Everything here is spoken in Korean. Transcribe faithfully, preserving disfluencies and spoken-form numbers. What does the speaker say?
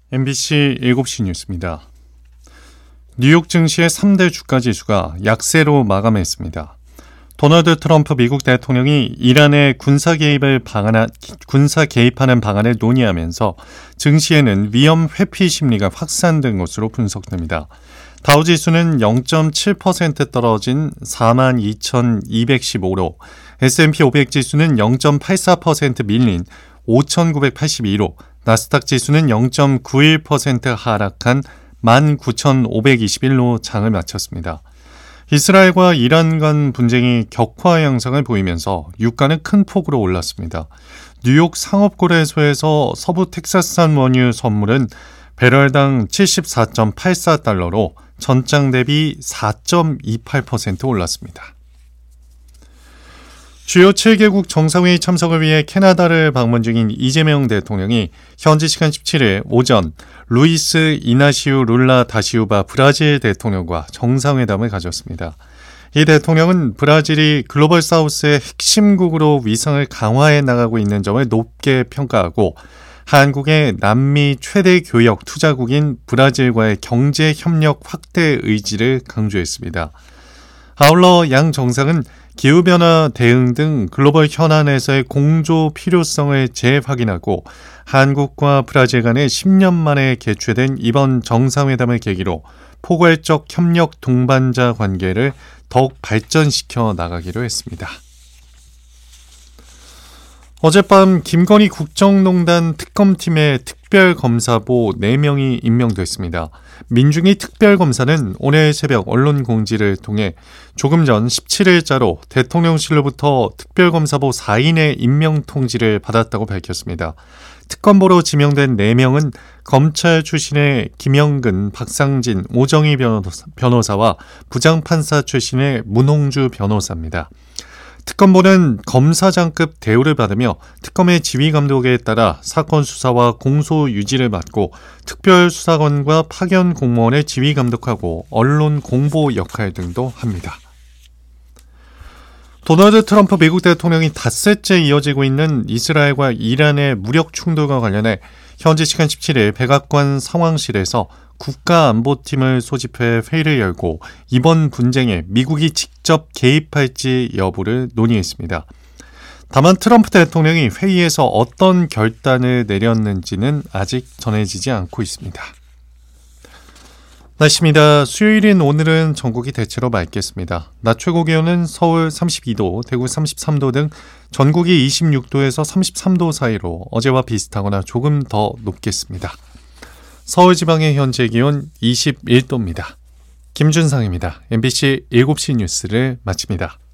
엠비씨 일곱 시 뉴스입니다. 뉴욕 증시의 삼 대 주가 지수가 약세로 마감했습니다. 도널드 트럼프 미국 대통령이 이란의 군사 개입을 방한, 군사 개입하는 방안을 논의하면서 증시에는 위험 회피 심리가 확산된 것으로 분석됩니다. 다우지수는 영 점 칠 퍼센트 떨어진 사만 이천이백십오로, 에스 앤 피 오백 지수는 영 점 팔사 퍼센트 밀린 오천구백팔십이로, 나스닥 지수는 영 점 구일 퍼센트 하락한 만 구천오백이십일로 장을 마쳤습니다. 이스라엘과 이란 간 분쟁이 격화 양상을 보이면서 유가는 큰 폭으로 올랐습니다. 뉴욕 상업거래소에서 서부 텍사스산 원유 선물은 배럴당 칠십사 점 팔사 달러로 전장 대비 사 점 이팔 퍼센트 올랐습니다. 주요 칠 개국 정상회의 참석을 위해 캐나다를 방문 중인 이재명 대통령이 현지 시간 십칠 일 오전 루이스 이나시우 룰라 다시우바 브라질 대통령과 정상회담을 가졌습니다. 이 대통령은 브라질이 글로벌 사우스의 핵심국으로 위상을 강화해 나가고 있는 점을 높게 평가하고, 한국의 남미 최대 교역 투자국인 브라질과의 경제 협력 확대 의지를 강조했습니다. 아울러 양 정상은 기후변화 대응 등 글로벌 현안에서의 공조 필요성을 재확인하고, 한국과 브라질 간의 십 년 만에 개최된 이번 정상회담을 계기로 포괄적 협력 동반자 관계를 더욱 발전시켜 나가기로 했습니다. 어젯밤 김건희 국정농단 특검팀의 특별검사보 네 명이 임명됐습니다. 민중희 특별검사는 오늘 새벽 언론 공지를 통해 조금 전 십칠 일자로 대통령실로부터 특별검사보 사 인의 임명 통지를 받았다고 밝혔습니다. 특검보로 지명된 네 명은 검찰 출신의 김영근, 박상진, 오정희 변호사와 부장판사 출신의 문홍주 변호사입니다. 특검보는 검사장급 대우를 받으며 특검의 지휘감독에 따라 사건 수사와 공소 유지를 맡고, 특별수사관과 파견 공무원의 지휘감독하고 언론 공보 역할 등도 합니다. 도널드 트럼프 미국 대통령이 닷새째 이어지고 있는 이스라엘과 이란의 무력 충돌과 관련해 현지 시간 십칠 일 백악관 상황실에서 국가안보팀을 소집해 회의를 열고, 이번 분쟁에 미국이 직접 개입할지 여부를 논의했습니다. 다만 트럼프 대통령이 회의에서 어떤 결단을 내렸는지는 아직 전해지지 않고 있습니다. 날씨입니다. 수요일인 오늘은 전국이 대체로 맑겠습니다. 낮 최고 기온은 서울 삼십이 도, 대구 삼십삼 도 등 전국이 이십육 도에서 삼십삼 도 사이로 어제와 비슷하거나 조금 더 높겠습니다. 서울 지방의 현재 기온 이십일 도입니다. 김준상입니다. 엠비씨 일곱 시 뉴스를 마칩니다.